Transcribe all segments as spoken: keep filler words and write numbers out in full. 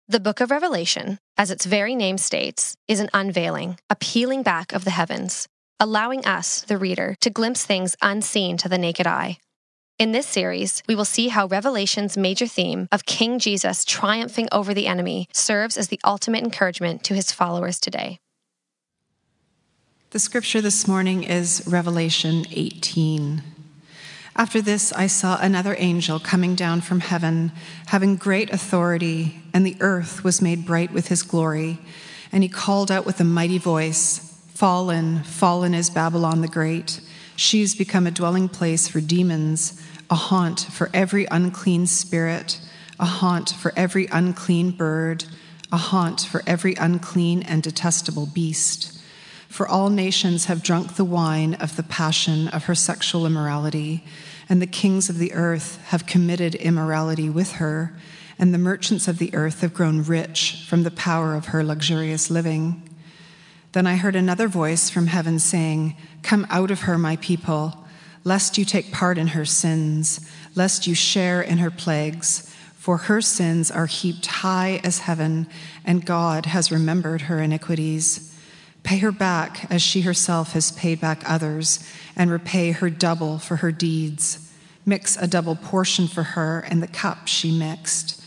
The book of Revelation, as its very name states, is an unveiling, a peeling back of the heavens, allowing us, the reader, to glimpse things unseen to the naked eye. In this series, we will see how Revelation's major theme of King Jesus triumphing over the enemy serves as the ultimate encouragement to his followers today. The scripture this morning is Revelation eighteen. After this, I saw another angel coming down from heaven, having great authority, and the earth was made bright with his glory. And he called out with a mighty voice, "Fallen, fallen is Babylon the Great. She has become a dwelling place for demons, a haunt for every unclean spirit, a haunt for every unclean bird, a haunt for every unclean and detestable beast. For all nations have drunk the wine of the passion of her sexual immorality, and the kings of the earth have committed immorality with her, and the merchants of the earth have grown rich from the power of her luxurious living." Then I heard another voice from heaven saying, "Come out of her, my people, lest you take part in her sins, lest you share in her plagues, for her sins are heaped high as heaven, and God has remembered her iniquities. Pay her back as she herself has paid back others, and repay her double for her deeds. Mix a double portion for her in the cup she mixed.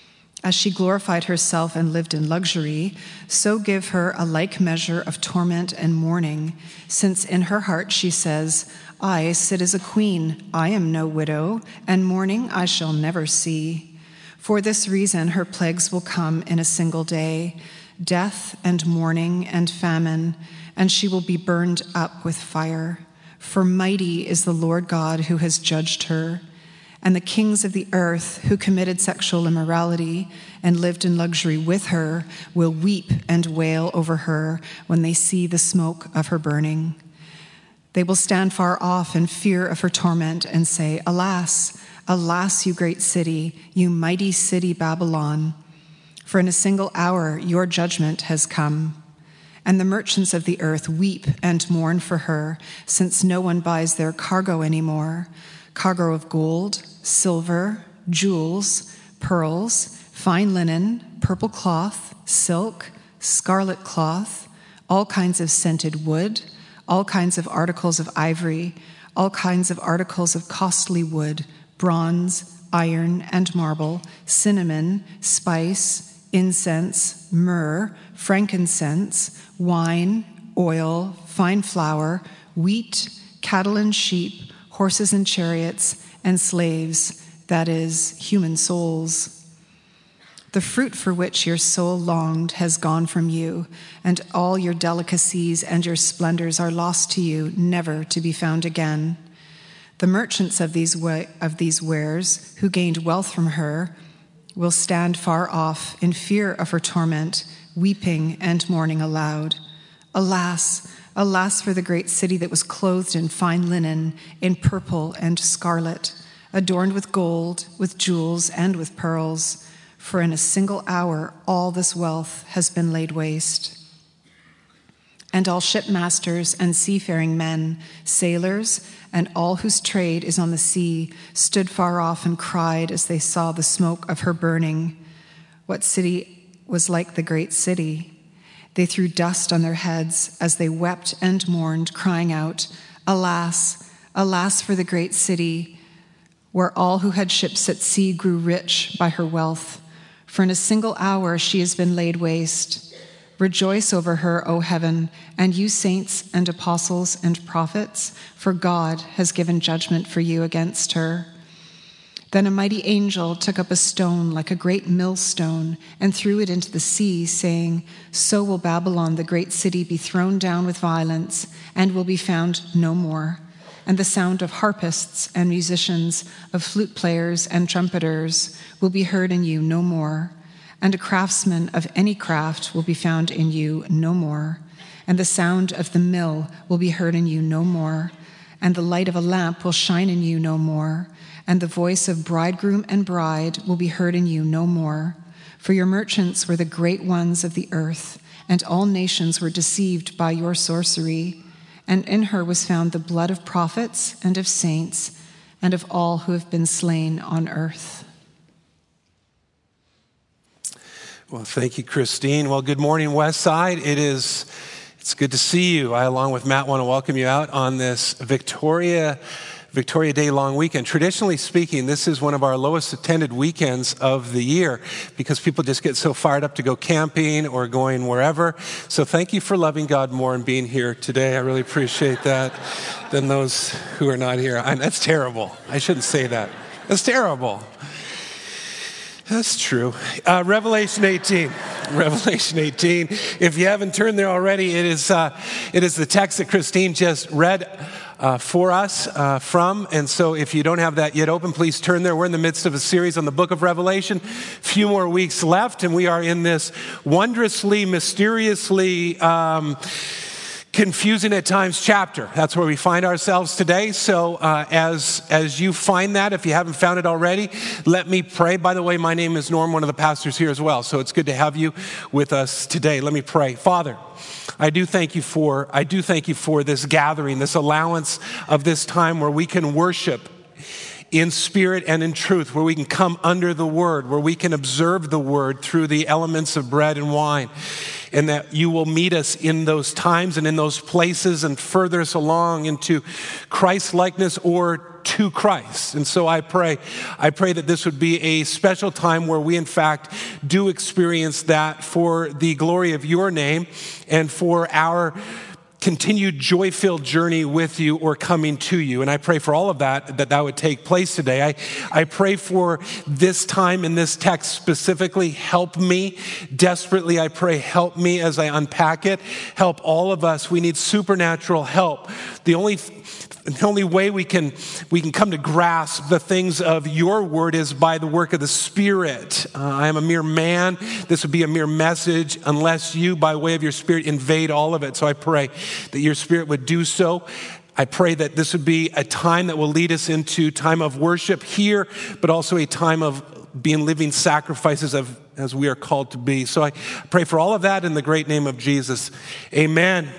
As she glorified herself and lived in luxury, so give her a like measure of torment and mourning, since in her heart she says, 'I sit as a queen, I am no widow, and mourning I shall never see.' For this reason her plagues will come in a single day, death and mourning and famine, and she will be burned up with fire. For mighty is the Lord God who has judged her. And the kings of the earth who committed sexual immorality and lived in luxury with her will weep and wail over her when they see the smoke of her burning. They will stand far off in fear of her torment and say, 'Alas, alas, you great city, you mighty city Babylon. For in a single hour your judgment has come.' And the merchants of the earth weep and mourn for her, since no one buys their cargo anymore, cargo of gold, silver, jewels, pearls, fine linen, purple cloth, silk, scarlet cloth, all kinds of scented wood, all kinds of articles of ivory, all kinds of articles of costly wood, bronze, iron, and marble, cinnamon, spice, incense, myrrh, frankincense, wine, oil, fine flour, wheat, cattle and sheep, horses and chariots, and slaves, that is, human souls. The fruit for which your soul longed has gone from you, and all your delicacies and your splendors are lost to you, never to be found again. The merchants of these wa- of these wares, who gained wealth from her, will stand far off in fear of her torment, weeping and mourning aloud. Alas, alas for the great city that was clothed in fine linen, in purple and scarlet, adorned with gold, with jewels, and with pearls, for in a single hour all this wealth has been laid waste. And all shipmasters and seafaring men, sailors, and all whose trade is on the sea, stood far off and cried as they saw the smoke of her burning. What city was like the great city? They threw dust on their heads as they wept and mourned, crying out, "Alas, alas for the great city, where all who had ships at sea grew rich by her wealth. For in a single hour she has been laid waste. Rejoice over her, O heaven, and you saints and apostles and prophets, for God has given judgment for you against her." Then a mighty angel took up a stone like a great millstone and threw it into the sea, saying, "So will Babylon, the great city, be thrown down with violence and will be found no more. And the sound of harpists and musicians, of flute players and trumpeters will be heard in you no more. And a craftsman of any craft will be found in you no more. And the sound of the mill will be heard in you no more. And the light of a lamp will shine in you no more. And the voice of bridegroom and bride will be heard in you no more. For your merchants were the great ones of the earth, and all nations were deceived by your sorcery. And in her was found the blood of prophets and of saints, and of all who have been slain on earth." Well, thank you, Christine. Well, good morning, Westside. It is, it's good to see you. I, along with Matt, want to welcome you out on this Victoria Victoria Day long weekend. Traditionally speaking, this is one of our lowest attended weekends of the year because people just get so fired up to go camping or going wherever. So thank you for loving God more and being here today. I really appreciate that than those who are not here. I, that's terrible. I shouldn't say that. That's terrible. That's true. Uh, Revelation eighteen. Revelation eighteen. If you haven't turned there already, it is uh, it is the text that Christine just read uh, for us uh, from. And so if you don't have that yet open, please turn there. We're in the midst of a series on the book of Revelation. A few more weeks left, and we are in this wondrously, mysteriously Um, confusing at times chapter. That's where we find ourselves today. So uh, as as you find that, if you haven't found it already, let me pray. By the way, my name is Norm, one of the pastors here as well. So it's good to have you with us today. Let me pray. Father, I do thank you for I do thank you for this gathering, this allowance of this time where we can worship in spirit and in truth, where we can come under the word, where we can observe the word through the elements of bread and wine, and that you will meet us in those times and in those places and further us along into Christ-likeness or to Christ. And so I pray, I pray that this would be a special time where we in fact do experience that for the glory of your name and for our continued joy-filled journey with you or coming to you. And I pray for all of that, that that would take place today. I, I pray for this time in this text specifically. Help me desperately. I pray, help me as I unpack it. Help all of us. We need supernatural help. The only The only way we can we can come to grasp the things of your word is by the work of the Spirit. Uh, I am a mere man. This would be a mere message unless you, by way of your Spirit, invade all of it. So I pray that your Spirit would do so. I pray that this would be a time that will lead us into time of worship here, but also a time of being living sacrifices of, as we are called to be. So I pray for all of that in the great name of Jesus. Amen.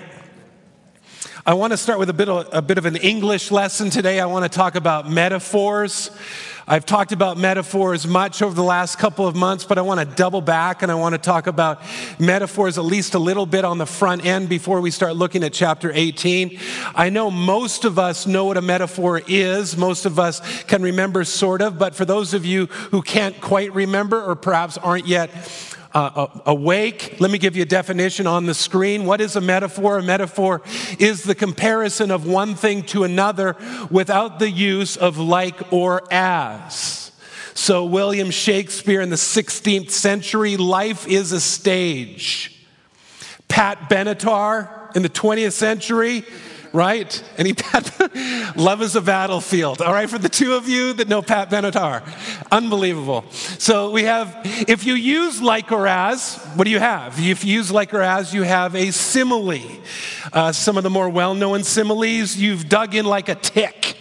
I want to start with a bit of, a bit of an English lesson today. I want to talk about metaphors. I've talked about metaphors much over the last couple of months, but I want to double back and I want to talk about metaphors at least a little bit on the front end before we start looking at chapter eighteen. I know most of us know what a metaphor is. Most of us can remember sort of, but for those of you who can't quite remember or perhaps aren't yet Uh, awake, let me give you a definition on the screen. What is a metaphor? A metaphor is the comparison of one thing to another without the use of like or as. So William Shakespeare in the sixteenth century, life is a stage. Pat Benatar in the twentieth century, right? Any Pat? Love is a battlefield. All right, for the two of you that know Pat Benatar. Unbelievable. So we have, if you use like or as, what do you have? If you use like or as, you have a simile. Uh, some of the more well-known similes, you've dug in like a tick.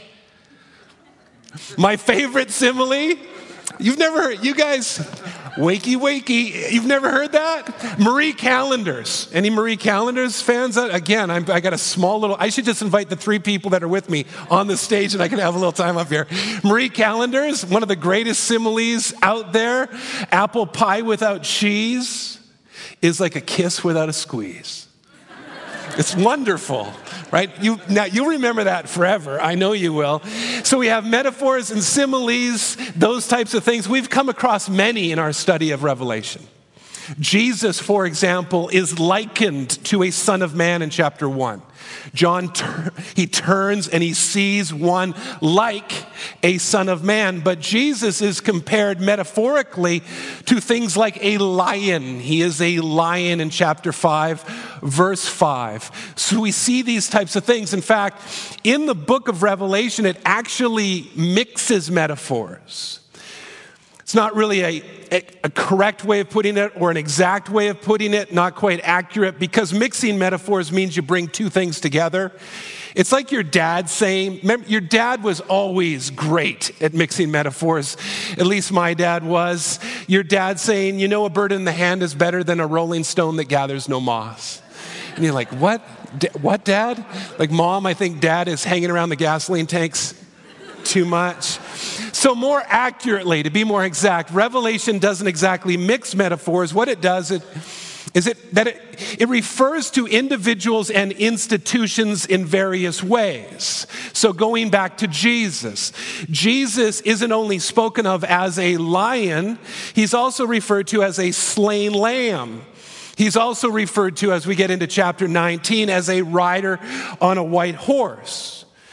My favorite simile, you've never heard, you guys, wakey, wakey. You've never heard that? Marie Callender's. Any Marie Callender's fans? Again, I'm, I got a small little, I should just invite the three people that are with me on the stage and I can have a little time up here. Marie Callender's, one of the greatest similes out there. Apple pie without cheese is like a kiss without a squeeze. It's wonderful, right? You, now, you'll remember that forever. I know you will. So we have metaphors and similes, those types of things. We've come across many in our study of Revelation. Jesus, for example, is likened to a son of man in chapter one. John, he turns and he sees one like a son of man, but Jesus is compared metaphorically to things like a lion. He is a lion in chapter five, verse five. So we see these types of things. In fact, in the book of Revelation, it actually mixes metaphors. It's not really a, a, a correct way of putting it or an exact way of putting it, not quite accurate, because mixing metaphors means you bring two things together. It's like your dad saying, remember, your dad was always great at mixing metaphors. At least my dad was. Your dad saying, you know, a bird in the hand is better than a rolling stone that gathers no moss. And you're like, what? D- what, Dad? Like, Mom, I think Dad is hanging around the gasoline tanks too much. So more accurately, to be more exact, Revelation doesn't exactly mix metaphors. What it does it, is it, that it, it refers to individuals and institutions in various ways. So going back to Jesus, Jesus isn't only spoken of as a lion, he's also referred to as a slain lamb. He's also referred to, as we get into chapter nineteen, as a rider on a white horse.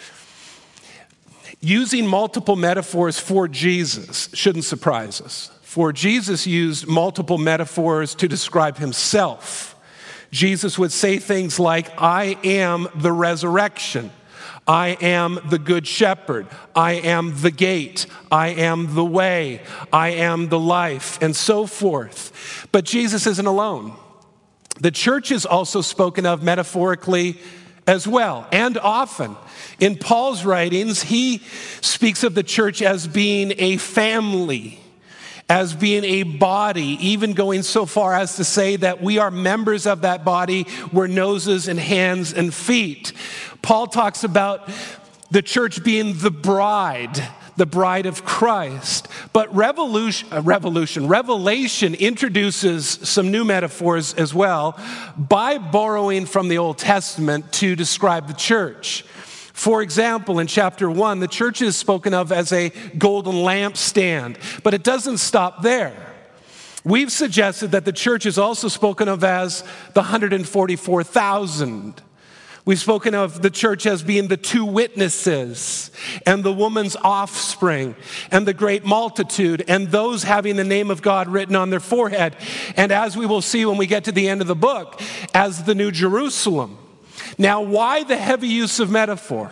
Using multiple metaphors for Jesus shouldn't surprise us. For Jesus used multiple metaphors to describe himself. Jesus would say things like, I am the resurrection. I am the good shepherd. I am the gate. I am the way. I am the life, and so forth. But Jesus isn't alone. The church is also spoken of metaphorically as well, and often. In Paul's writings, he speaks of the church as being a family, as being a body, even going so far as to say that we are members of that body. We're noses and hands and feet. Paul talks about the church being the bride, the bride of Christ. But revolution, uh, revolution, Revelation introduces some new metaphors as well by borrowing from the Old Testament to describe the church. For example, in chapter one, the church is spoken of as a golden lampstand, but it doesn't stop there. We've suggested that the church is also spoken of as the one hundred forty-four thousand. We've spoken of the church as being the two witnesses and the woman's offspring and the great multitude and those having the name of God written on their forehead. And as we will see when we get to the end of the book, as the New Jerusalem. Now, why the heavy use of metaphor?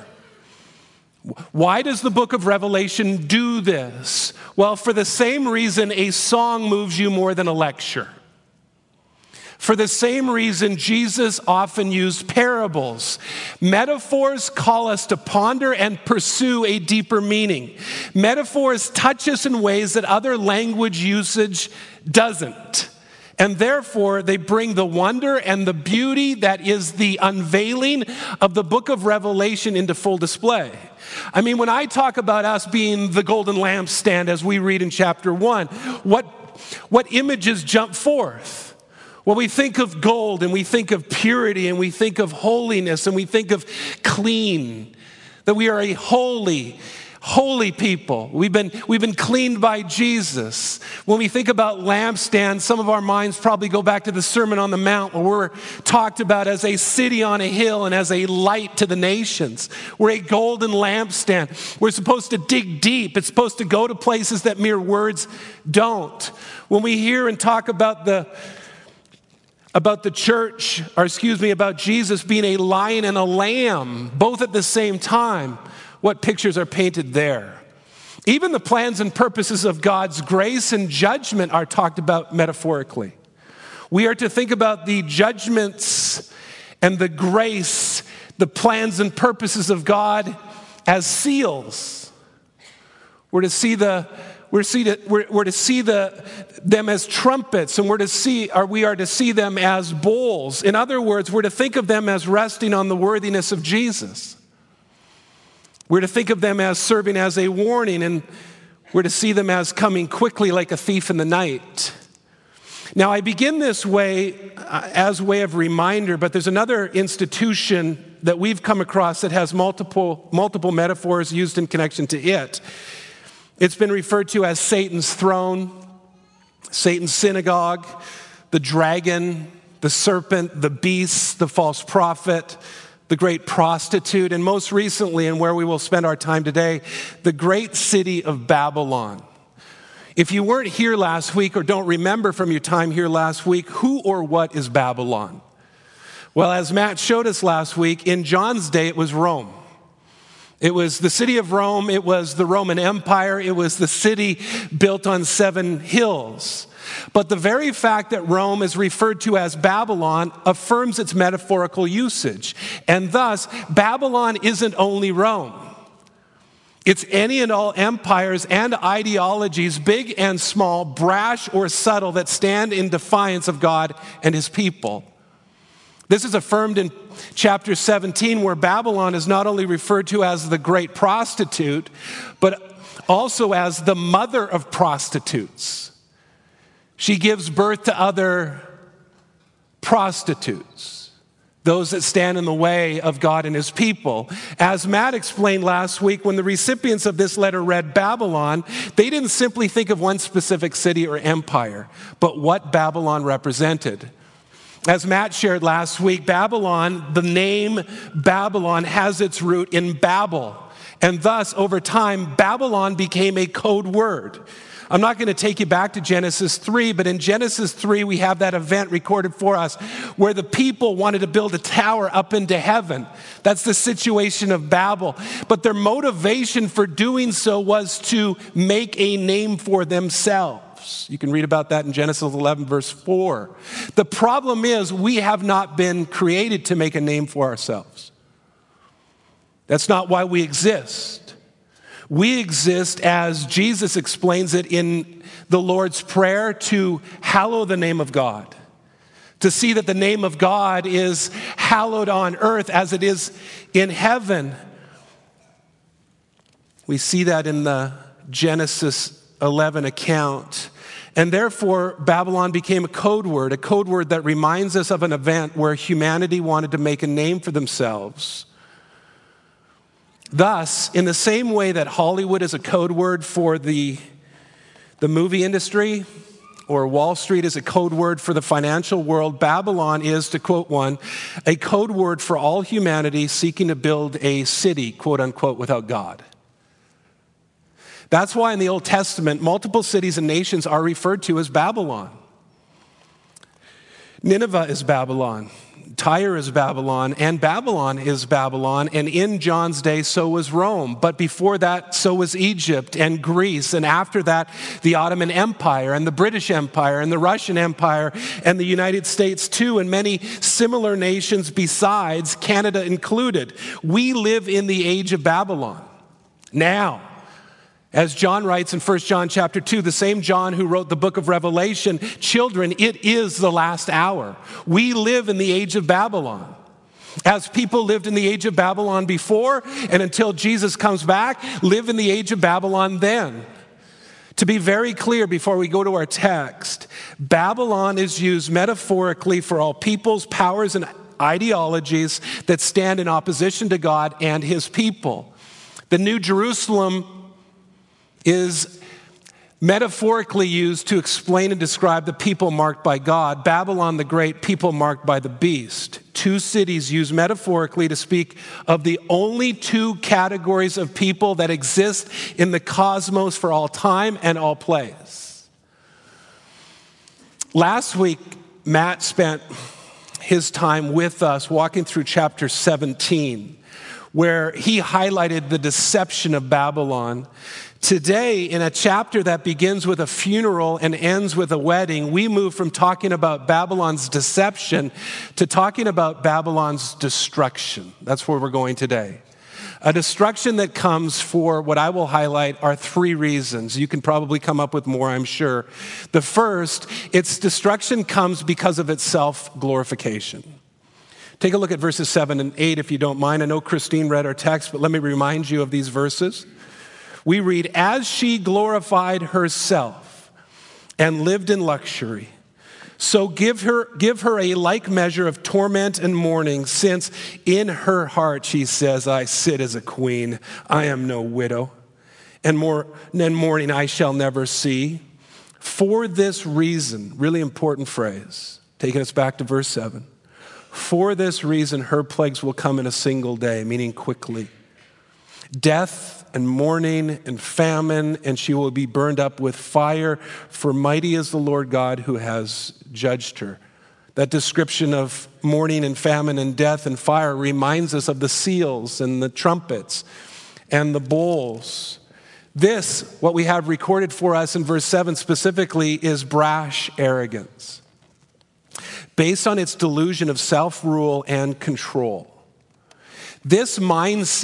Why does the book of Revelation do this? Well, for the same reason a song moves you more than a lecture. For the same reason, Jesus often used parables. Metaphors call us to ponder and pursue a deeper meaning. Metaphors touch us in ways that other language usage doesn't. And therefore, they bring the wonder and the beauty that is the unveiling of the book of Revelation into full display. I mean, when I talk about us being the golden lampstand, as we read in chapter one, what, what images jump forth? Well, we think of gold, and we think of purity, and we think of holiness, and we think of clean, that we are a holy, holy people. We've been, we've been cleaned by Jesus. When we think about lampstands, some of our minds probably go back to the Sermon on the Mount, where we're talked about as a city on a hill and as a light to the nations. We're a golden lampstand. We're supposed to dig deep. It's supposed to go to places that mere words don't. When we hear and talk about the about the church, or excuse me, about Jesus being a lion and a lamb, both at the same time, what pictures are painted there? Even the plans and purposes of God's grace and judgment are talked about metaphorically. We are to think about the judgments and the grace, the plans and purposes of God as seals. We're to see the We're to see, the, we're, we're to see the, them as trumpets, and we're to see, or we are to see them as bowls. In other words, we're to think of them as resting on the worthiness of Jesus. We're to think of them as serving as a warning, and we're to see them as coming quickly like a thief in the night. Now, I begin this way uh, as a way of reminder, but there's another institution that we've come across that has multiple, multiple metaphors used in connection to it. It's been referred to as Satan's throne, Satan's synagogue, the dragon, the serpent, the beast, the false prophet, the great prostitute, and most recently, and where we will spend our time today, the great city of Babylon. If you weren't here last week or don't remember from your time here last week, who or what is Babylon? Well, as Matt showed us last week, in John's day, it was Rome. It was the city of Rome. It was the Roman Empire. It was the city built on seven hills. But the very fact that Rome is referred to as Babylon affirms its metaphorical usage. And thus, Babylon isn't only Rome. It's any and all empires and ideologies, big and small, brash or subtle, that stand in defiance of God and his people. This is affirmed in chapter seventeen, where Babylon is not only referred to as the great prostitute, but, also as the mother of prostitutes. She gives birth to other prostitutes, those that stand in the way of God and his people. As Matt explained last week, when the recipients of this letter read Babylon, they didn't simply think of one specific city or empire, but what Babylon represented. As Matt shared last week, Babylon, the name Babylon has its root in Babel. And thus, over time, Babylon became a code word. I'm not going to take you back to Genesis three, but in Genesis three, we have that event recorded for us where the people wanted to build a tower up into heaven. That's the situation of Babel. But their motivation for doing so was to make a name for themselves. You can read about that in Genesis eleven, verse four. The problem is we have not been created to make a name for ourselves. That's not why we exist. We exist, as Jesus explains it in the Lord's Prayer, to hallow the name of God. To see that the name of God is hallowed on earth as it is in heaven. We see that in the Genesis eleven account. And therefore, Babylon became a code word, a code word that reminds us of an event where humanity wanted to make a name for themselves. Thus, in the same way that Hollywood is a code word for the, the movie industry, or Wall Street is a code word for the financial world, Babylon is, to quote one, a code word for all humanity seeking to build a city, quote unquote, without God. That's why in the Old Testament, multiple cities and nations are referred to as Babylon. Nineveh is Babylon. Tyre is Babylon, and Babylon is Babylon, and in John's day, so was Rome. But before that, so was Egypt and Greece, and after that, the Ottoman Empire, and the British Empire, and the Russian Empire, and the United States too, and many similar nations besides, Canada included. We live in the age of Babylon. Now, as John writes in First John chapter two, the same John who wrote the book of Revelation, children, it is the last hour. We live in the age of Babylon. As people lived in the age of Babylon before, and until Jesus comes back, live in the age of Babylon then. To be very clear before we go to our text, Babylon is used metaphorically for all peoples, powers, and ideologies that stand in opposition to God and his people. The New Jerusalem is metaphorically used to explain and describe the people marked by God. Babylon the Great, people marked by the beast. Two cities used metaphorically to speak of the only two categories of people that exist in the cosmos for all time and all place. Last week, Matt spent his time with us walking through chapter seventeen, where he highlighted the deception of Babylon. Today, in a chapter that begins with a funeral and ends with a wedding, we move from talking about Babylon's deception to talking about Babylon's destruction. That's where we're going today. A destruction that comes for what I will highlight are three reasons. You can probably come up with more, I'm sure. The first, its destruction comes because of its self-glorification. Take a look at verses seven and eight if you don't mind. I know Christine read our text, but let me remind you of these verses. We read, as she glorified herself and lived in luxury, so give her, give her a like measure of torment and mourning, since in her heart she says, I sit as a queen, I am no widow, and more and mourning I shall never see. For this reason, really important phrase, taking us back to verse seven. For this reason, her plagues will come in a single day, meaning quickly. Death and mourning and famine, and she will be burned up with fire, for mighty is the Lord God who has judged her. That description of mourning and famine and death and fire reminds us of the seals and the trumpets and the bowls. This, what we have recorded for us in verse seven specifically, is brash arrogance, based on its delusion of self-rule and control. This mindset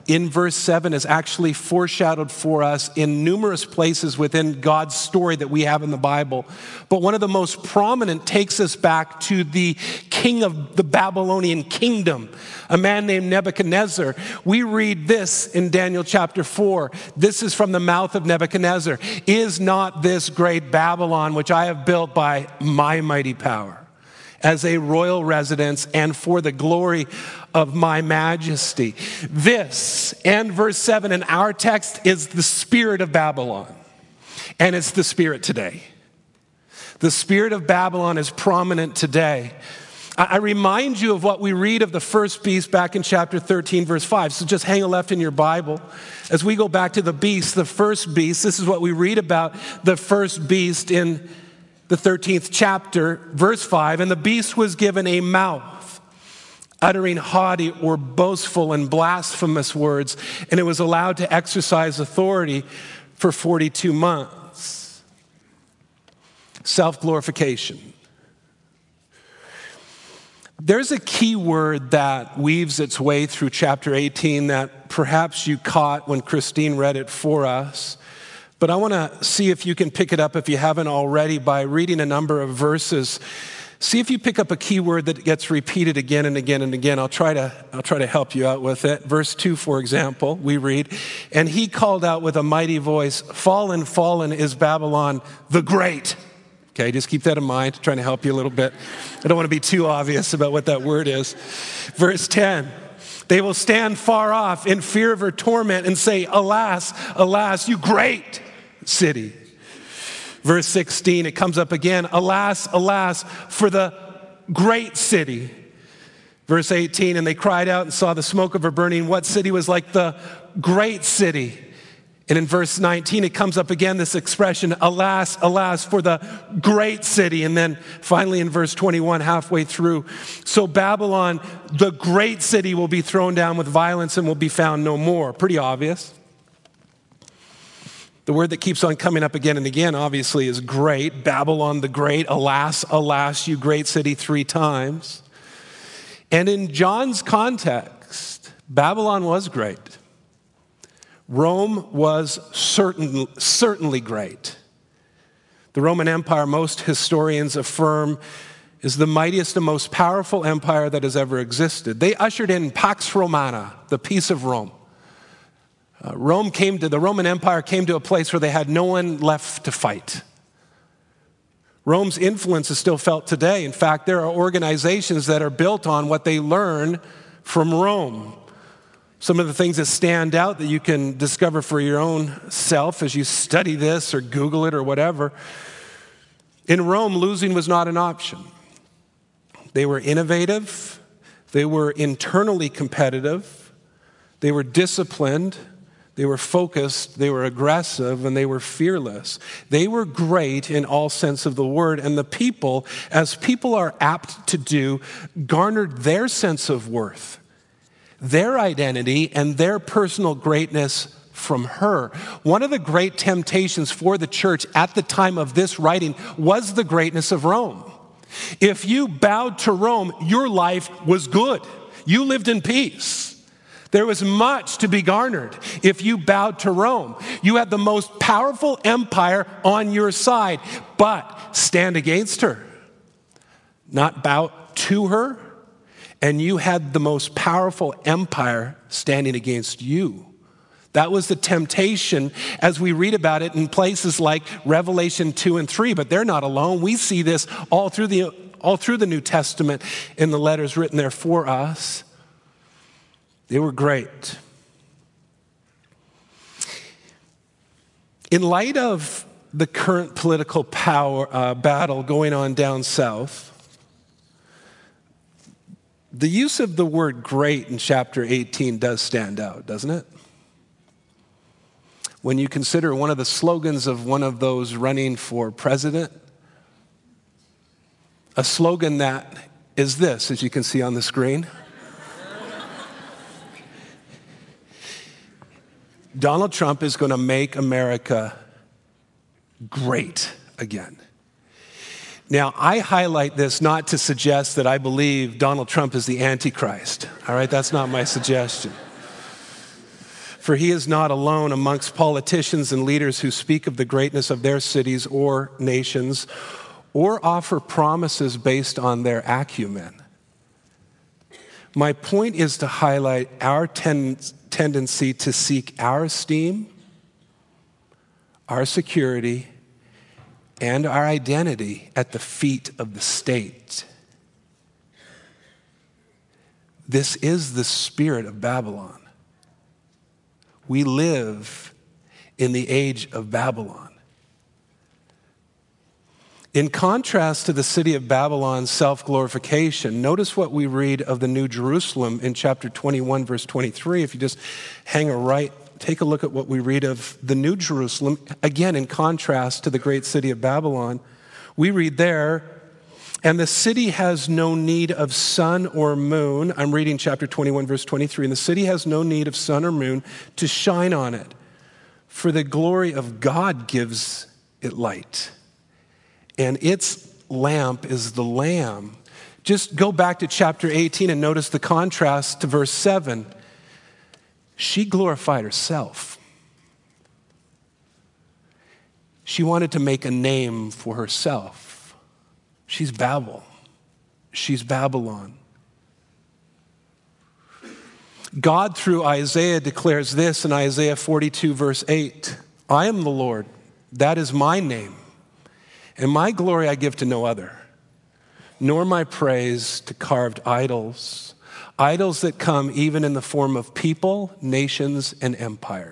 in verse seven is actually foreshadowed for us in numerous places within God's story that we have in the Bible. But one of the most prominent takes us back to the king of the Babylonian kingdom, a man named Nebuchadnezzar. We read this in Daniel chapter four. This is from the mouth of Nebuchadnezzar. Is not this great Babylon, which I have built by my mighty power, as a royal residence and for the glory of my majesty? This, and verse seven in our text, is the spirit of Babylon. And it's the spirit today. The spirit of Babylon is prominent today. I remind you of what we read of the first beast back in chapter thirteen, verse five. So just hang a left in your Bible. As we go back to the beast, the first beast, this is what we read about the first beast in the thirteenth chapter, verse five. And the beast was given a mouth, uttering haughty or boastful and blasphemous words, and it was allowed to exercise authority for forty-two months. Self-glorification. There's a key word that weaves its way through chapter eighteen that perhaps you caught when Christine read it for us. But I want to see if you can pick it up, if you haven't already, by reading a number of verses. See if you pick up a key word that gets repeated again and again and again. I'll try to, I'll try to help you out with it. Verse two, for example, we read, and he called out with a mighty voice, fallen, fallen is Babylon the Great. Okay, just keep that in mind, I'm trying to help you a little bit. I don't want to be too obvious about what that word is. Verse ten, they will stand far off in fear of her torment and say, alas, alas, you great city. Verse sixteen, it comes up again, alas, alas, for the great city. Verse eighteen, and they cried out and saw the smoke of her burning. What city was like the great city? And in verse nineteen, it comes up again, this expression, alas, alas, for the great city. And then finally in verse twenty-one, halfway through, so Babylon, the great city, will be thrown down with violence and will be found no more. Pretty obvious. The word that keeps on coming up again and again, obviously, is great. Babylon the Great, alas, alas, you great city, three times. And in John's context, Babylon was great. Rome was certain, certainly great. The Roman Empire, most historians affirm, is the mightiest and most powerful empire that has ever existed. They ushered in Pax Romana, the peace of Rome. Uh, Rome came to, the Roman Empire came to a place where they had no one left to fight. Rome's influence is still felt today. In fact, there are organizations that are built on what they learn from Rome. Some of the things that stand out that you can discover for your own self as you study this or Google it or whatever. In Rome, losing was not an option. They were innovative. They were internally competitive. They were disciplined. They were focused, they were aggressive, and they were fearless. They were great in all sense of the word, and the people, as people are apt to do, garnered their sense of worth, their identity, and their personal greatness from her. One of the great temptations for the church at the time of this writing was the greatness of Rome. If you bowed to Rome, your life was good. You lived in peace. There was much to be garnered if you bowed to Rome. You had the most powerful empire on your side, but stand against her, not bow to her, and you had the most powerful empire standing against you. That was the temptation as we read about it in places like Revelation two and three, but they're not alone. We see this all through the, all through the New Testament in the letters written there for us. They were great. In light of the current political power uh, battle going on down south, the use of the word great in chapter eighteen does stand out, doesn't it? When you consider one of the slogans of one of those running for president, a slogan that is this, as you can see on the screen. Donald Trump is going to make America great again. Now, I highlight this not to suggest that I believe Donald Trump is the Antichrist. All right, that's not my suggestion. For he is not alone amongst politicians and leaders who speak of the greatness of their cities or nations, or offer promises based on their acumen. My point is to highlight our ten- tendency to seek our esteem, our security, and our identity at the feet of the state. This is the spirit of Babylon. We live in the age of Babylon. In contrast to the city of Babylon's self-glorification, notice what we read of the New Jerusalem in chapter twenty-one, verse twenty-three. If you just hang a right, take a look at what we read of the New Jerusalem. Again, in contrast to the great city of Babylon, we read there, and the city has no need of sun or moon. I'm reading chapter twenty-one, verse twenty-three. And the city has no need of sun or moon to shine on it, for the glory of God gives it light, and its lamp is the Lamb. Just go back to chapter eighteen and notice the contrast to verse seven. She glorified herself. She wanted to make a name for herself. She's Babel. She's Babylon. God, through Isaiah, declares this in Isaiah forty-two, verse eight. I am the Lord, that is my name, and my glory I give to no other, nor my praise to carved idols, idols that come even in the form of people, nations, and empires.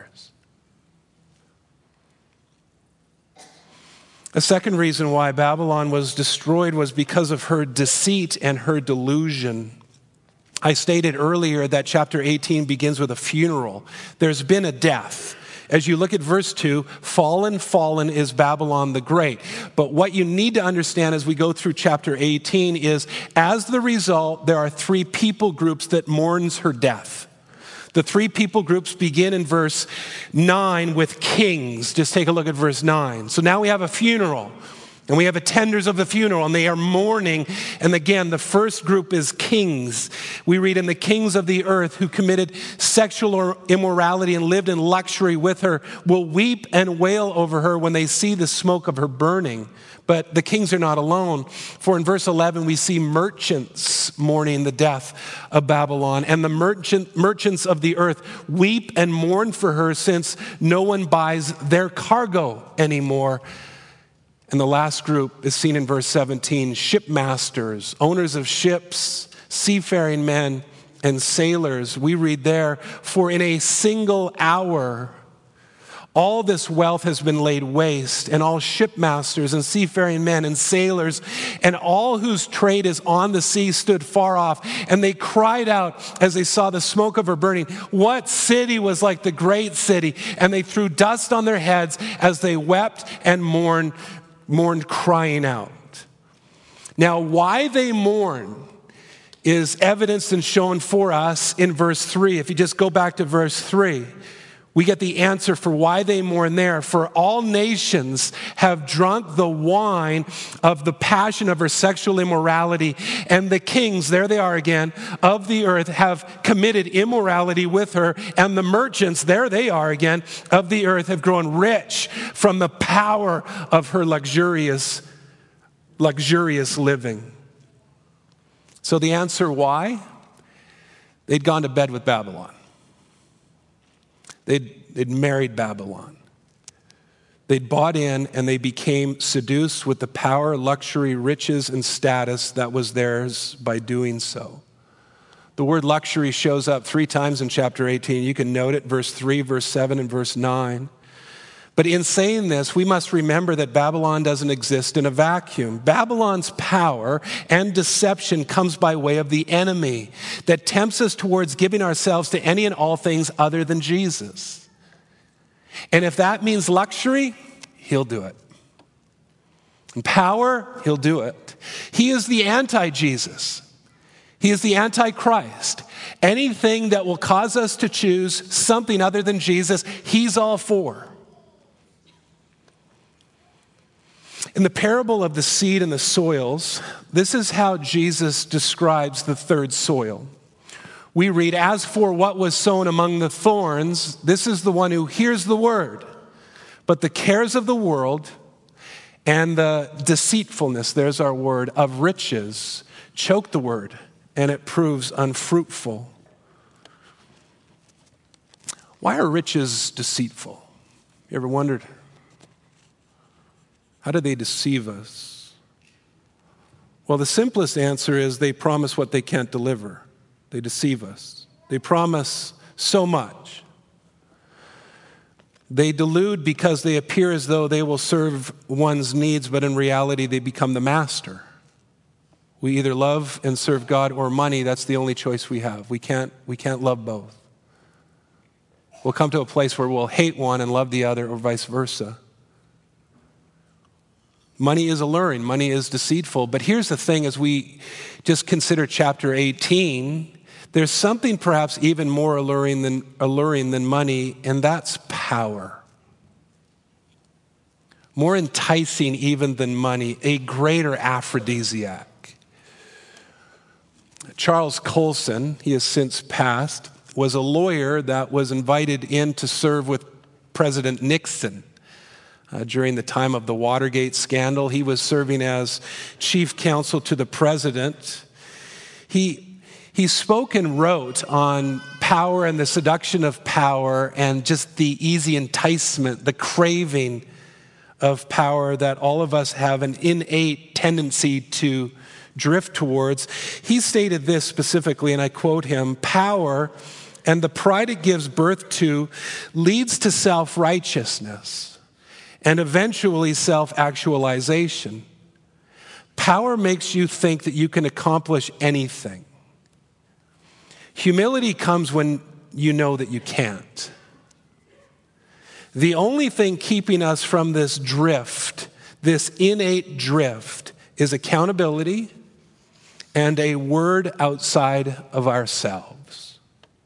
A second reason why Babylon was destroyed was because of her deceit and her delusion. I stated earlier that chapter eighteen begins with a funeral. There's been a death. As you look at verse two, fallen, fallen is Babylon the Great. But what you need to understand as we go through chapter eighteen is, as the result, there are three people groups that mourns her death. The three people groups begin in verse nine with kings. Just take a look at verse nine. So now we have a funeral, and we have attenders of the funeral, and they are mourning. And again, the first group is kings. We read, in the kings of the earth who committed sexual immorality and lived in luxury with her will weep and wail over her when they see the smoke of her burning. But the kings are not alone. For in verse eleven, we see merchants mourning the death of Babylon. And the merchant, merchants of the earth weep and mourn for her, since no one buys their cargo anymore. And the last group is seen in verse seventeen, shipmasters, owners of ships, seafaring men, and sailors. We read there, for in a single hour, all this wealth has been laid waste, and all shipmasters and seafaring men and sailors and all whose trade is on the sea stood far off. And they cried out as they saw the smoke of her burning, what city was like the great city? And they threw dust on their heads as they wept and mourned, mourned crying out. Now, why they mourn is evidenced and shown for us in verse three. If you just go back to verse three, we get the answer for why they mourn there. For all nations have drunk the wine of the passion of her sexual immorality, and the kings, there they are again, of the earth have committed immorality with her, and the merchants, there they are again, of the earth have grown rich from the power of her luxurious, luxurious living. So the answer why? They'd gone to bed with Babylon. They'd, they'd married Babylon. They'd bought in, and they became seduced with the power, luxury, riches, and status that was theirs by doing so. The word luxury shows up three times in chapter eighteen. You can note it, verse three, verse seven, and verse nine. But in saying this, we must remember that Babylon doesn't exist in a vacuum. Babylon's power and deception comes by way of the enemy that tempts us towards giving ourselves to any and all things other than Jesus. And if that means luxury, he'll do it. And power, he'll do it. He is the anti-Jesus. He is the anti-Christ. Anything that will cause us to choose something other than Jesus, he's all for. In the parable of the seed and the soils, this is how Jesus describes the third soil. we read, as for what was sown among the thorns, this is the one who hears the word, but the cares of the world and the deceitfulness, there's our word, of riches choke the word, and it proves unfruitful. Why are riches deceitful? You ever wondered? How do they deceive us? Well, the simplest answer is they promise what they can't deliver. They deceive us. They promise so much. They delude because they appear as though they will serve one's needs, but in reality they become the master. We either love and serve God or money. That's the only choice we have. We can't, we can't love both. We'll come to a place where we'll hate one and love the other, or vice versa. Money is alluring. Money is deceitful. But here's the thing, as we just consider chapter eighteen, there's something perhaps even more alluring than, alluring than money, and that's power. More enticing even than money, a greater aphrodisiac. Charles Colson, he has since passed, was a lawyer that was invited in to serve with President Nixon. Uh, during the time of the Watergate scandal, he was serving as chief counsel to the president. He, he spoke and wrote on power and the seduction of power and just the easy enticement, the craving of power that all of us have an innate tendency to drift towards. He stated this specifically, and I quote him, "Power and the pride it gives birth to leads to self-righteousness and eventually self-actualization. Power makes you think that you can accomplish anything. Humility comes when you know that you can't. The only thing keeping us from this drift, this innate drift, is accountability and a word outside of ourselves."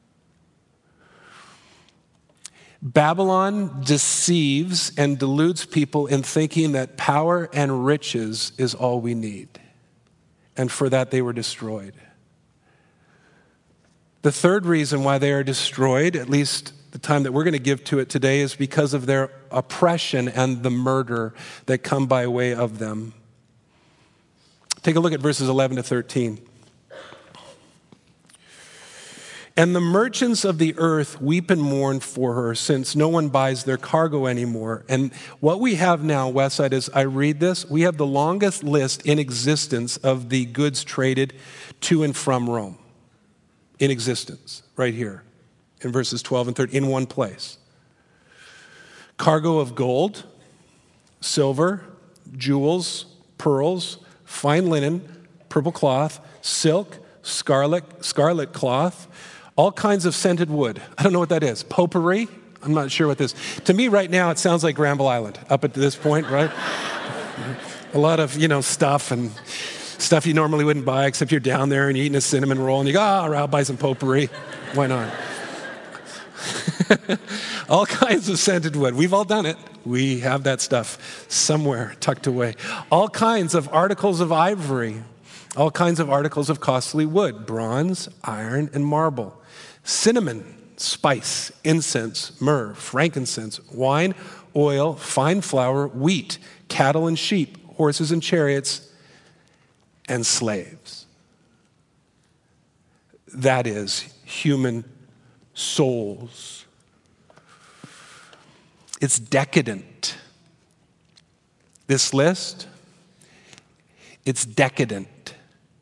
Babylon deceives and deludes people in thinking that power and riches is all we need. And for that, they were destroyed. The third reason why they are destroyed, at least the time that we're going to give to it today, is because of their oppression and the murder that come by way of them. Take a look at verses eleven to thirteen. "And the merchants of the earth weep and mourn for her, since no one buys their cargo anymore." And what we have now, Westside, is I read this, we have the longest list in existence of the goods traded to and from Rome. In existence, right here, in verses twelve and thirteen, in one place. Cargo of gold, silver, jewels, pearls, fine linen, purple cloth, silk, scarlet, scarlet cloth, all kinds of scented wood. I don't know what that is. Potpourri? I'm not sure what this is. To me right now, it sounds like Granville Island up at this point, right? A lot of, you know, stuff and stuff you normally wouldn't buy, except you're down there and you're eating a cinnamon roll and you go, ah, oh, I'll buy some potpourri. Why not? All kinds of scented wood. We've all done it. We have that stuff somewhere tucked away. All kinds of articles of ivory. All kinds of articles of costly wood. Bronze, iron, and marble. Cinnamon, spice, incense, myrrh, frankincense, wine, oil, fine flour, wheat, cattle and sheep, horses and chariots, and slaves. That is human souls. It's decadent. This list, it's decadent.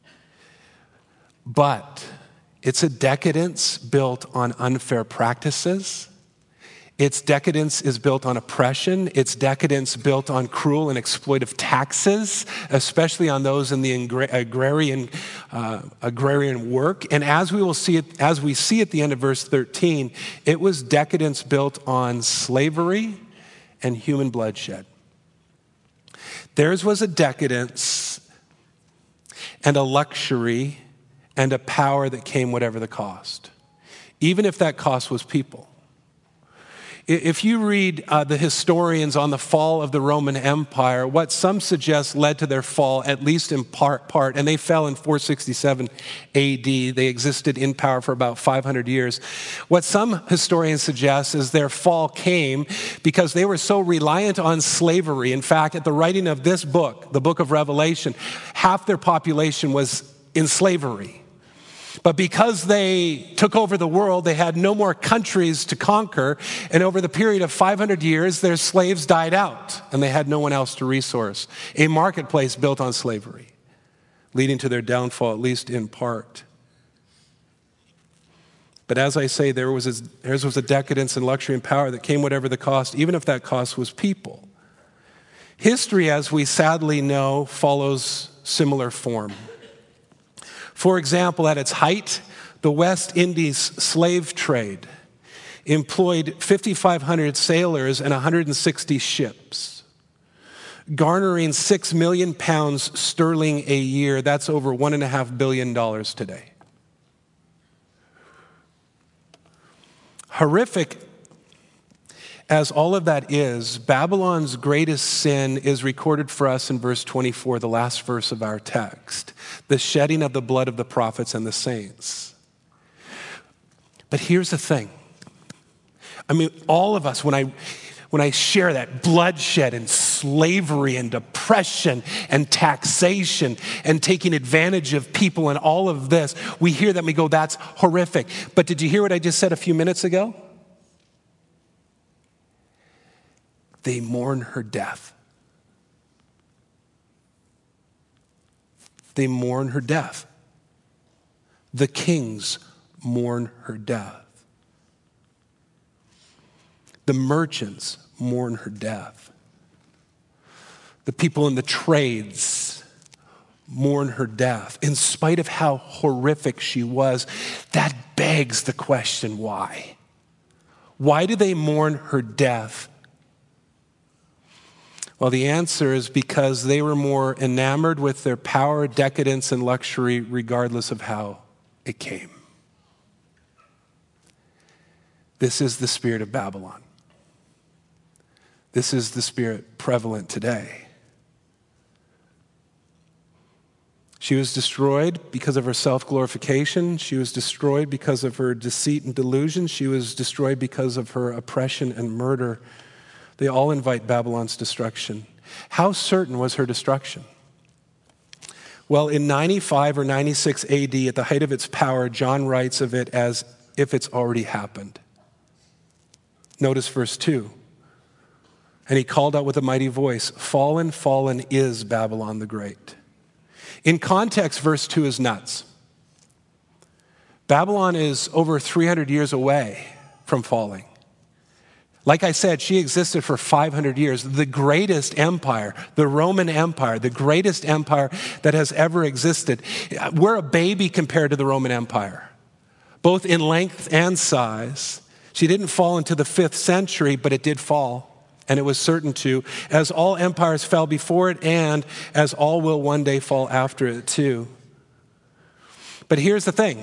But it's a decadence built on unfair practices. Its decadence is built on oppression. Its decadence built on cruel and exploitive taxes, especially on those in the agrarian uh, agrarian work. And as we will see it, as we see at the end of verse thirteen, it was decadence built on slavery and human bloodshed. Theirs was a decadence and a luxury and a power that came whatever the cost, even if that cost was people. If you read uh, the historians on the fall of the Roman Empire, what some suggest led to their fall, at least in part, part, and they fell in four sixty-seven A D. They existed in power for about five hundred years. What some historians suggest is their fall came because they were so reliant on slavery. In fact, at the writing of this book, the book of Revelation, half their population was in slavery. But because they took over the world, they had no more countries to conquer. And over the period of five hundred years, their slaves died out and they had no one else to resource. A marketplace built on slavery, leading to their downfall, at least in part. But as I say, there was a, there was a decadence in luxury and power that came whatever the cost, even if that cost was people. History, as we sadly know, follows similar form. For example, at its height, the West Indies slave trade employed fifty-five hundred sailors and one hundred sixty ships, garnering six million pounds sterling a year. That's over one point five billion dollars today. Horrific as all of that is, Babylon's greatest sin is recorded for us in verse twenty-four, the last verse of our text, the shedding of the blood of the prophets and the saints. But here's the thing. I mean, all of us, when I when I share that bloodshed and slavery and oppression and taxation and taking advantage of people and all of this, we hear that and we go, that's horrific. But did you hear what I just said a few minutes ago? They mourn her death. They mourn her death. The kings mourn her death. The merchants mourn her death. The people in the trades mourn her death. In spite of how horrific she was, that begs the question, why? Why do they mourn her death? Well, the answer is because they were more enamored with their power, decadence, and luxury, regardless of how it came. This is the spirit of Babylon. This is the spirit prevalent today. She was destroyed because of her self-glorification. She was destroyed because of her deceit and delusion. She was destroyed because of her oppression and murder. They all invite Babylon's destruction. How certain was her destruction? Well, in ninety-five or ninety-six A D, at the height of its power, John writes of it as if it's already happened. Notice verse two. And he called out with a mighty voice, "Fallen, fallen is Babylon the Great." In context, verse two is nuts. Babylon is over three hundred years away from falling. Like I said, she existed for five hundred years. The greatest empire, the Roman Empire, the greatest empire that has ever existed. We're a baby compared to the Roman Empire, both in length and size. She didn't fall into the fifth century, but it did fall, and it was certain to, as all empires fell before it and as all will one day fall after it too. But here's the thing.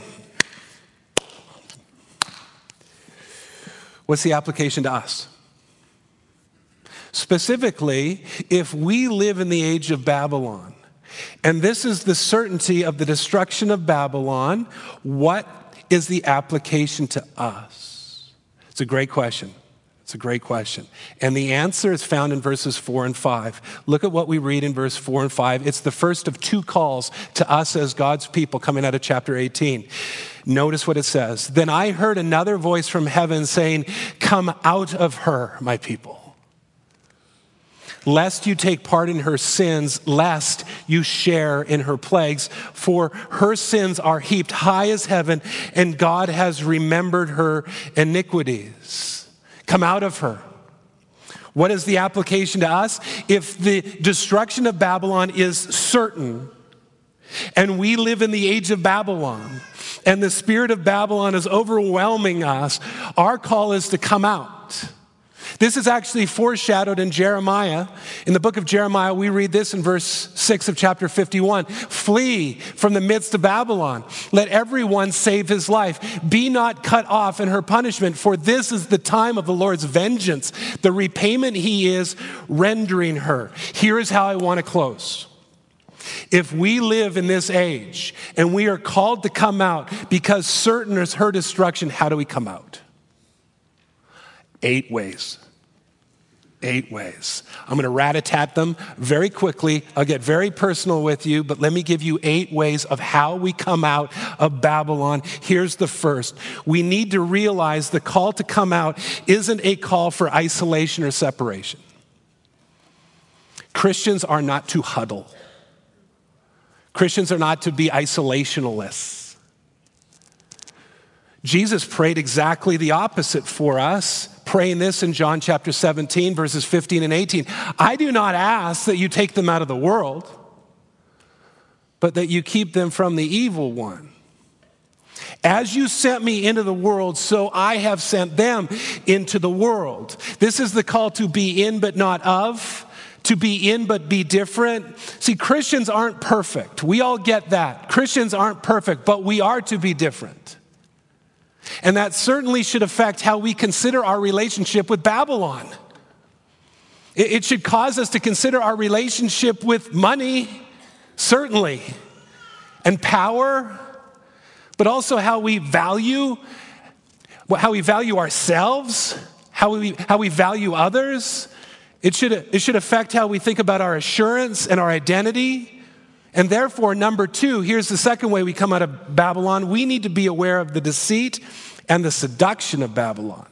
What's the application to us? Specifically, if we live in the age of Babylon, and this is the certainty of the destruction of Babylon, what is the application to us? It's a great question. It's a great question. And the answer is found in verses four and five. Look at what we read in verse four and five. It's the first of two calls to us as God's people coming out of chapter eighteen. Notice what it says. Then I heard another voice from heaven saying, "Come out of her, my people, lest you take part in her sins, lest you share in her plagues. For her sins are heaped high as heaven, and God has remembered her iniquities." Come out of her. What is the application to us? If the destruction of Babylon is certain, and we live in the age of Babylon, and the spirit of Babylon is overwhelming us, our call is to come out. This is actually foreshadowed in Jeremiah. In the book of Jeremiah, we read this in verse six of chapter fifty-one. Flee from the midst of Babylon. Let everyone save his life. Be not cut off in her punishment, for this is the time of the Lord's vengeance, the repayment he is rendering her. Here is how I want to close. If we live in this age and we are called to come out because certain is her destruction, how do we come out? Eight ways. Eight ways. I'm going to rat-a-tat them very quickly. I'll get very personal with you, but let me give you eight ways of how we come out of Babylon. Here's the first. We need to realize the call to come out isn't a call for isolation or separation. Christians are not to huddle. Christians are not to be isolationalists. Jesus prayed exactly the opposite for us, praying this in John chapter seventeen, verses fifteen and eighteen. I do not ask that you take them out of the world, but that you keep them from the evil one. As you sent me into the world, so I have sent them into the world. This is the call to be in but not of, to be in but be different. See, Christians aren't perfect. We all get that. Christians aren't perfect, but we are to be different. And that certainly should affect how we consider our relationship with Babylon. It should cause us to consider our relationship with money, certainly, and power, but also how we value, how we value ourselves, how we, how we value others. It should, it should affect how we think about our assurance and our identity. And therefore, number two, here's the second way we come out of Babylon. We need to be aware of the deceit and the seduction of Babylon.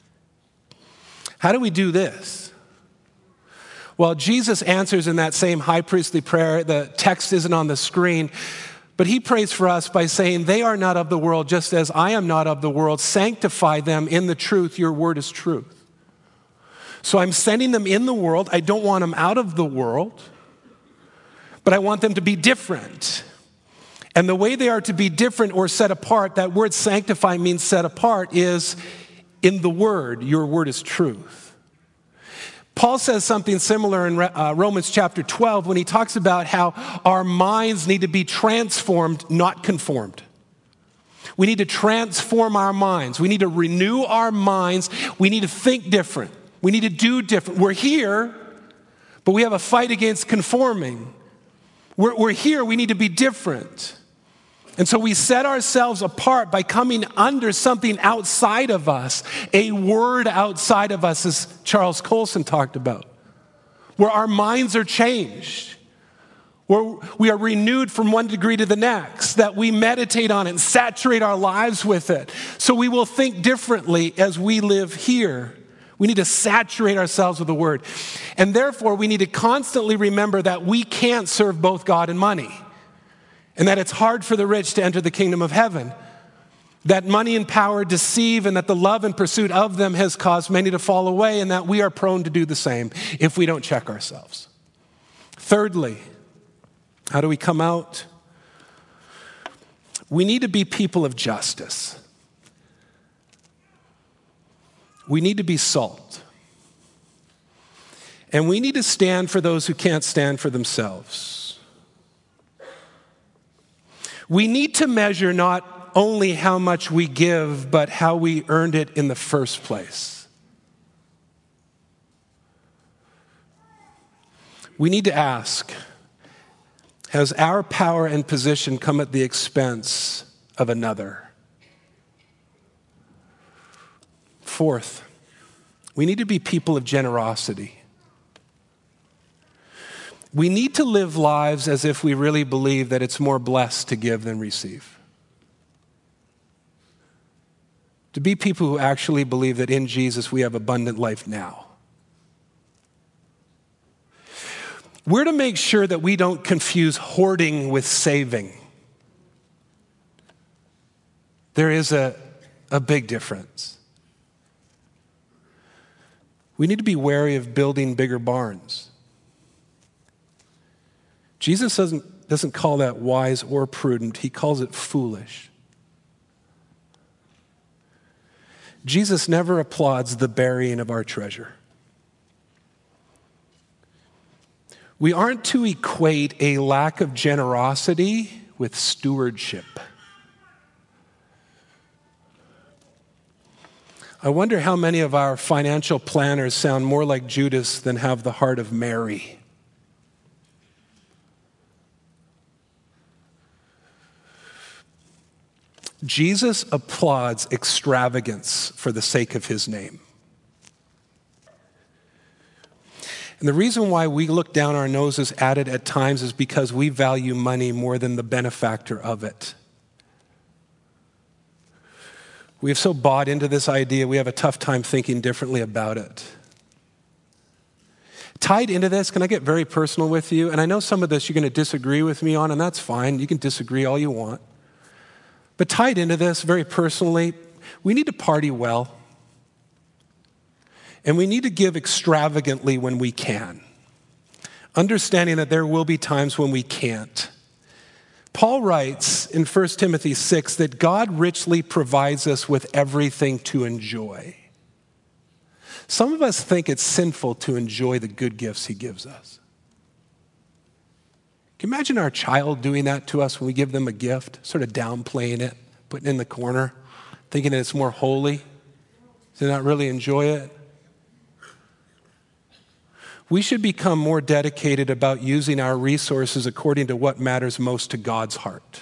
How do we do this? Well, Jesus answers in that same high priestly prayer. The text isn't on the screen, but he prays for us by saying, they are not of the world, just as I am not of the world. Sanctify them in the truth. Your word is truth. So I'm sending them in the world. I don't want them out of the world, but I want them to be different. And the way they are to be different or set apart, that word sanctify means set apart, is in the word. Your word is truth. Paul says something similar in uh, Romans chapter twelve when he talks about how our minds need to be transformed, not conformed. We need to transform our minds. We need to renew our minds. We need to think different. We need to do different. We're here, but we have a fight against conforming. We're, we're here, we need to be different. And so we set ourselves apart by coming under something outside of us, a word outside of us, as Charles Colson talked about, where our minds are changed, where we are renewed from one degree to the next, that we meditate on it and saturate our lives with it. So we will think differently as we live here. We need to saturate ourselves with the word. And therefore, we need to constantly remember that we can't serve both God and money. And that it's hard for the rich to enter the kingdom of heaven. That money and power deceive, and that the love and pursuit of them has caused many to fall away, and that we are prone to do the same if we don't check ourselves. Thirdly, how do we come out? We need to be people of justice. We need to be salt. And we need to stand for those who can't stand for themselves. We need to measure not only how much we give, but how we earned it in the first place. We need to ask, has our power and position come at the expense of another? Fourth, we need to be people of generosity. We need to live lives as if we really believe that it's more blessed to give than receive. To be people who actually believe that in Jesus we have abundant life now. We're to make sure that we don't confuse hoarding with saving. There is a, a big difference. We need to be wary of building bigger barns. Jesus doesn't, doesn't call that wise or prudent. He calls it foolish. Jesus never applauds the burying of our treasure. We aren't to equate a lack of generosity with stewardship. I wonder how many of our financial planners sound more like Judas than have the heart of Mary. Jesus applauds extravagance for the sake of his name. And the reason why we look down our noses at it at times is because we value money more than the benefactor of it. We have so bought into this idea, we have a tough time thinking differently about it. Tied into this, can I get very personal with you? And I know some of this you're going to disagree with me on, and that's fine. You can disagree all you want. But tied into this, very personally, we need to party well. And we need to give extravagantly when we can, understanding that there will be times when we can't. Paul writes in First Timothy six that God richly provides us with everything to enjoy. Some of us think it's sinful to enjoy the good gifts he gives us. Can you imagine our child doing that to us when we give them a gift, sort of downplaying it, putting it in the corner, thinking that it's more holy, to not really enjoy it? We should become more dedicated about using our resources according to what matters most to God's heart.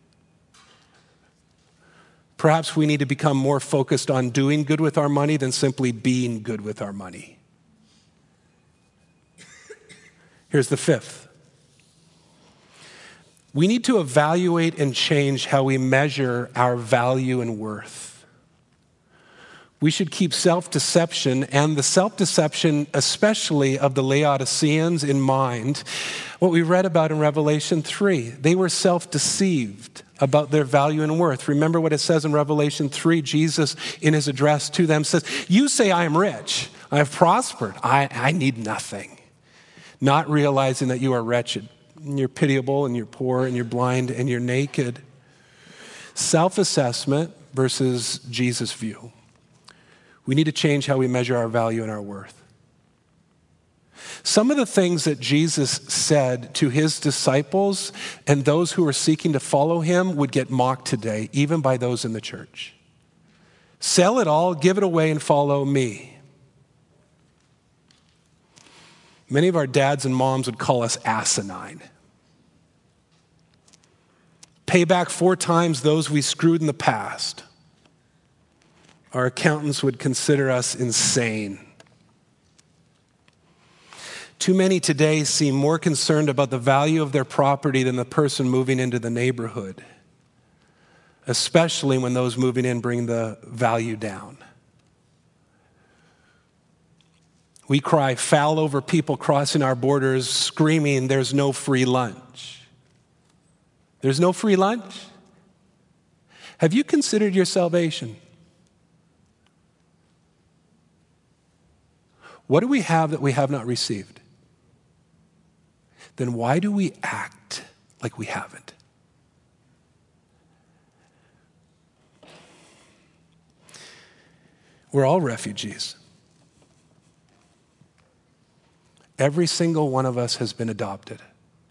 Perhaps we need to become more focused on doing good with our money than simply being good with our money. Here's the fifth. We need to evaluate and change how we measure our value and worth. We should keep self-deception and the self-deception especially of the Laodiceans in mind. What we read about in Revelation three, they were self-deceived about their value and worth. Remember what it says in Revelation three, Jesus in his address to them says, you say I am rich, I have prospered, I, I need nothing. Not realizing that you are wretched, and you're pitiable, and you're poor, and you're blind, and you're naked. Self-assessment versus Jesus' view. We need to change how we measure our value and our worth. Some of the things that Jesus said to his disciples and those who were seeking to follow him would get mocked today, even by those in the church. Sell it all, give it away, and follow me. Many of our dads and moms would call us asinine. Pay back four times those we screwed in the past. Our accountants would consider us insane. Too many today seem more concerned about the value of their property than the person moving into the neighborhood, especially when those moving in bring the value down. We cry foul over people crossing our borders, screaming, there's no free lunch. There's no free lunch? Have you considered your salvation? What do we have that we have not received? Then why do we act like we haven't? We're all refugees. Every single one of us has been adopted.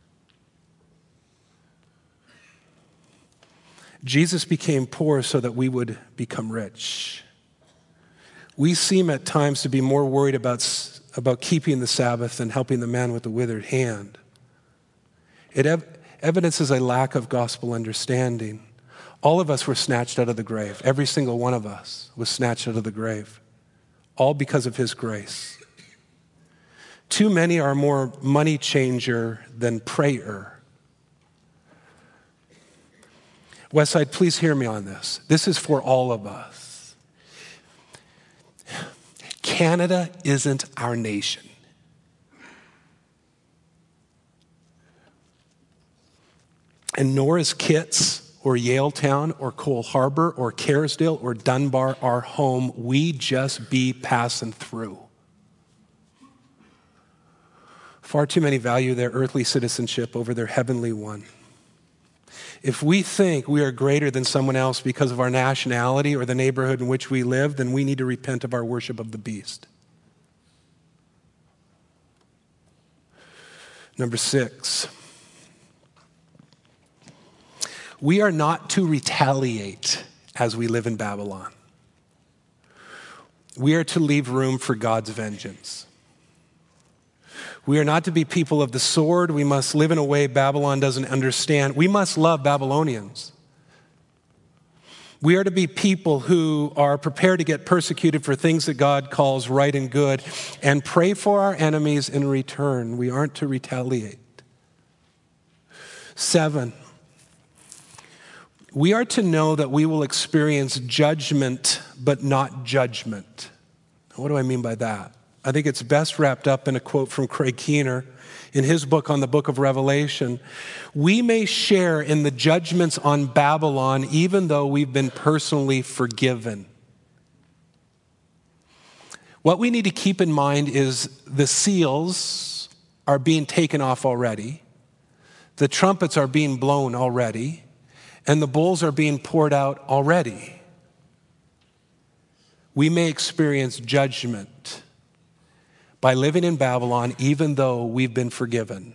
Jesus became poor so that we would become rich. We seem at times to be more worried about, about keeping the Sabbath than helping the man with the withered hand. It ev- evidences a lack of gospel understanding. All of us were snatched out of the grave. Every single one of us was snatched out of the grave. All because of his grace. Too many are more money changer than prayer. Westside, please hear me on this. This is for all of us. Canada isn't our nation. And nor is Kitts or Yaletown or Cole Harbor or Kerrisdale or Dunbar our home. We just be passing through. Far too many value their earthly citizenship over their heavenly one. If we think we are greater than someone else because of our nationality or the neighborhood in which we live, then we need to repent of our worship of the beast. Number six, we are not to retaliate as we live in Babylon. We are to leave room for God's vengeance. We are not to be people of the sword. We must live in a way Babylon doesn't understand. We must love Babylonians. We are to be people who are prepared to get persecuted for things that God calls right and good and pray for our enemies in return. We aren't to retaliate. Seven, we are to know that we will experience judgment, but not judgment. What do I mean by that? I think it's best wrapped up in a quote from Craig Keener in his book on the book of Revelation. We may share in the judgments on Babylon even though we've been personally forgiven. What we need to keep in mind is the seals are being taken off already, the trumpets are being blown already, and the bowls are being poured out already. We may experience judgment by living in Babylon, even though we've been forgiven.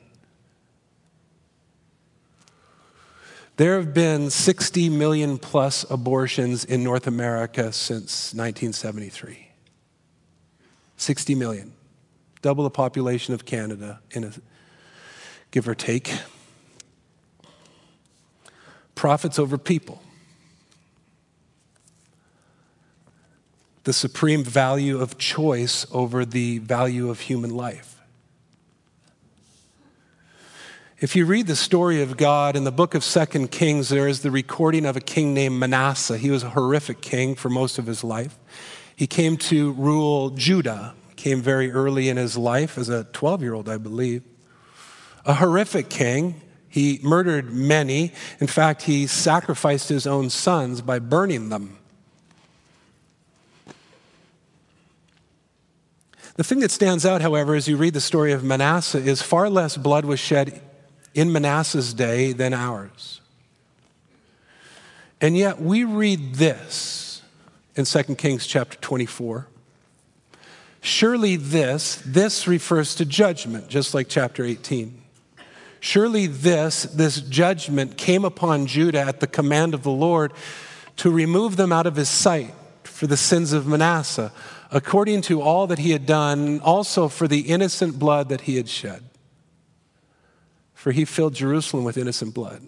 There have been sixty million plus abortions in North America since nineteen seventy-three. sixty million. Double the population of Canada, in a, give or take. Profits over people. The supreme value of choice over the value of human life. If you read the story of God in the book of Second Kings, there is the recording of a king named Manasseh. He was a horrific king for most of his life. He came to rule Judah, came very early in his life as a twelve-year-old, I believe. A horrific king. He murdered many. In fact, he sacrificed his own sons by burning them. The thing that stands out, however, as you read the story of Manasseh is far less blood was shed in Manasseh's day than ours. And yet we read this in Second Kings chapter twenty-four. Surely this, this refers to judgment, just like chapter eighteen. Surely this, this judgment came upon Judah at the command of the Lord to remove them out of his sight for the sins of Manasseh, according to all that he had done, also for the innocent blood that he had shed. For he filled Jerusalem with innocent blood.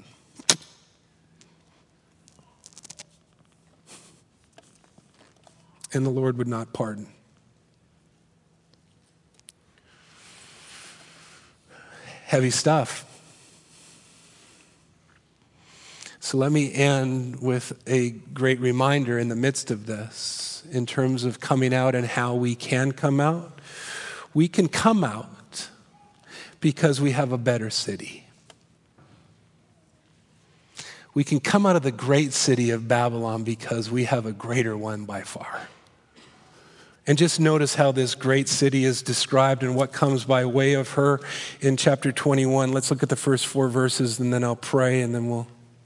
And the Lord would not pardon. Heavy stuff. So let me end with a great reminder in the midst of this, in terms of coming out and how we can come out. We can come out because we have a better city. We can come out of the great city of Babylon because we have a greater one by far. And just notice how this great city is described and what comes by way of her in chapter twenty-one. Let's look at the first four verses and then I'll pray and then we'll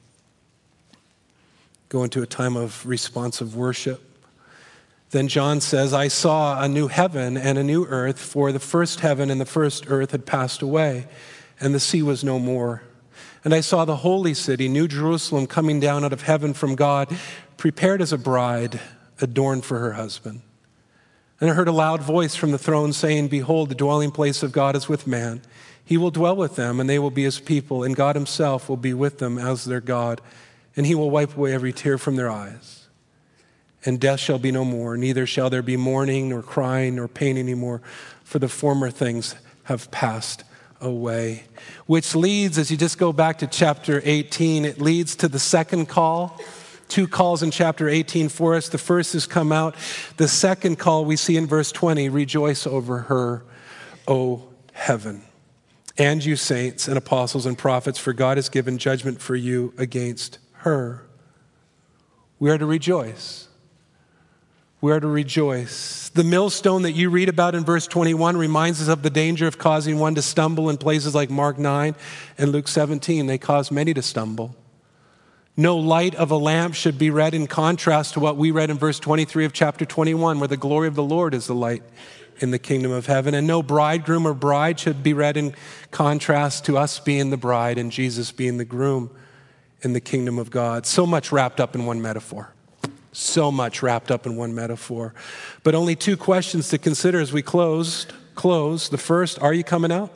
go into a time of responsive worship. Then John says, I saw a new heaven and a new earth, for the first heaven and the first earth had passed away, and the sea was no more. And I saw the holy city, New Jerusalem, coming down out of heaven from God, prepared as a bride, adorned for her husband. And I heard a loud voice from the throne saying, Behold, the dwelling place of God is with man. He will dwell with them, and they will be his people, and God himself will be with them as their God. And he will wipe away every tear from their eyes. And death shall be no more, neither shall there be mourning, nor crying, nor pain anymore, for the former things have passed away. Which leads, as you just go back to chapter eighteen, it leads to the second call. Two calls in chapter eighteen for us. The first has come out. The second call we see in verse twenty, rejoice over her, O heaven. And you saints and apostles and prophets, for God has given judgment for you against her. We are to rejoice. We are to rejoice. The millstone that you read about in verse twenty-one reminds us of the danger of causing one to stumble in places like Mark nine and Luke seventeen. They cause many to stumble. No light of a lamp should be read in contrast to what we read in verse twenty-three of chapter twenty-one, where the glory of the Lord is the light in the kingdom of heaven. And no bridegroom or bride should be read in contrast to us being the bride and Jesus being the groom in the kingdom of God. So much wrapped up in one metaphor. So much wrapped up in one metaphor. But only two questions to consider as we close. Close. The first, are you coming out?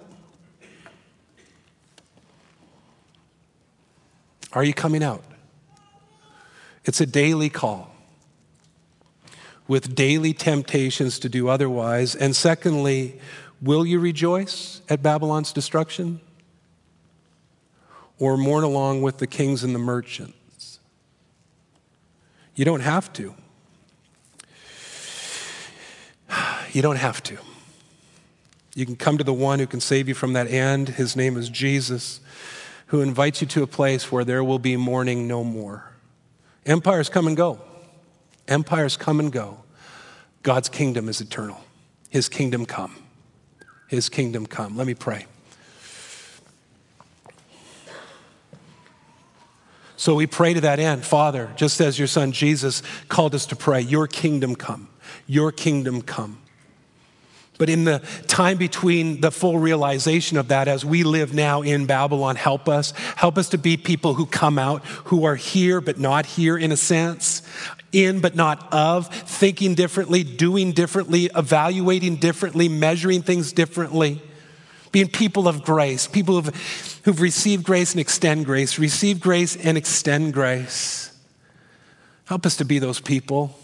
Are you coming out? It's a daily call with daily temptations to do otherwise. And secondly, will you rejoice at Babylon's destruction or mourn along with the kings and the merchants? You don't have to. You don't have to. You can come to the one who can save you from that end. His name is Jesus, who invites you to a place where there will be mourning no more. Empires come and go. Empires come and go. God's kingdom is eternal. His kingdom come. His kingdom come. Let me pray. So we pray to that end, Father, just as your son Jesus called us to pray, your kingdom come, your kingdom come. But in the time between the full realization of that, as we live now in Babylon, help us. Help us to be people who come out, who are here but not here in a sense, in but not of, thinking differently, doing differently, evaluating differently, measuring things differently, being people of grace, people who've, who've received grace and extend grace, receive grace and extend grace. Help us to be those people.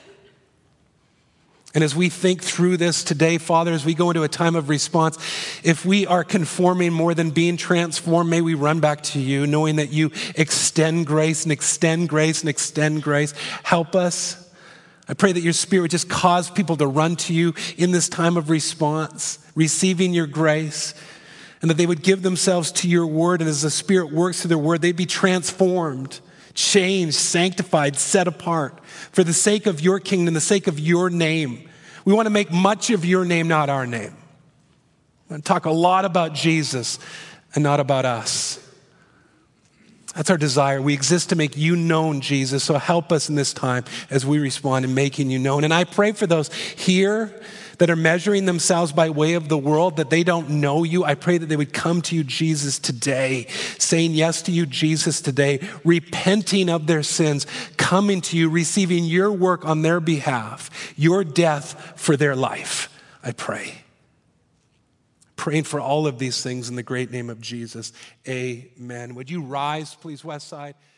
And as we think through this today, Father, as we go into a time of response, if we are conforming more than being transformed, may we run back to you, knowing that you extend grace and extend grace and extend grace. Help us. I pray that your Spirit would just cause people to run to you in this time of response, receiving your grace, and that they would give themselves to your word. And as the Spirit works through their word, they'd be transformed, changed, sanctified, set apart for the sake of your kingdom, the sake of your name. We want to make much of your name, not our name. We want to talk a lot about Jesus and not about us. That's our desire. We exist to make you known, Jesus. So help us in this time as we respond in making you known. And I pray for those here that are measuring themselves by way of the world, that they don't know you. I pray that they would come to you, Jesus, today, saying yes to you, Jesus, today, repenting of their sins, coming to you, receiving your work on their behalf, your death for their life. I pray. Praying for all of these things in the great name of Jesus. Amen. Would you rise, please, Westside?